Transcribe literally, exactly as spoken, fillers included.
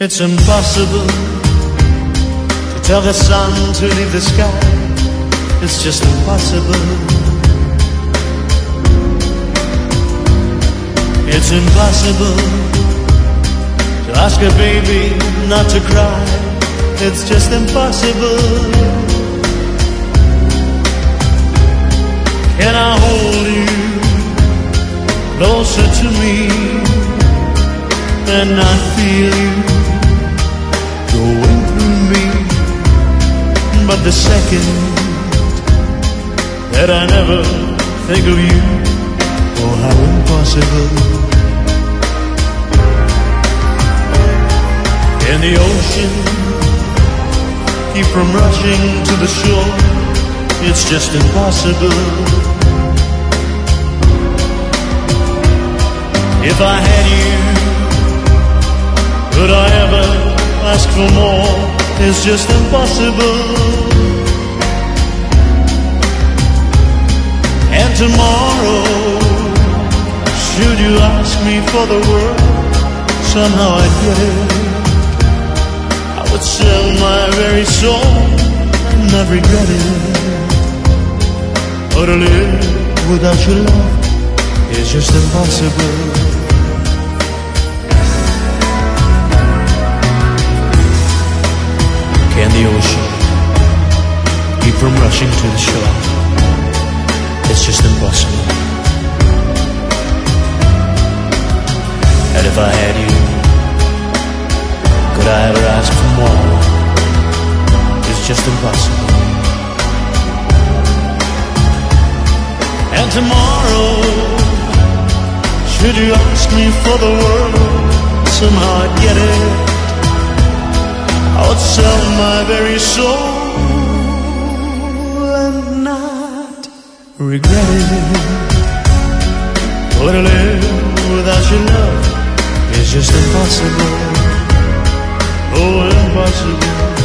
It's impossible to tell the sun to leave the sky. It's just impossible. It's impossible to ask a baby not to cry. It's just impossible. Can I hold you closer to me and not feel you going through me? But the second that I never think of you, oh how impossible. In the ocean, keep from rushing to the shore. It's just impossible. If I had you, could I ever ask for more? It's just impossible. And tomorrow, should you ask me for the world, somehow I'd get it. I would sell my very soul and not regret it. But to live without your love is just impossible. Can the ocean keep from rushing to the shore? It's just impossible. And if I had you, could I ever ask for more? It's just impossible. And tomorrow, should you ask me for the world, somehow I'd get it. I would sell my very soul and not regret it. But to live without your love is just impossible. Oh, impossible.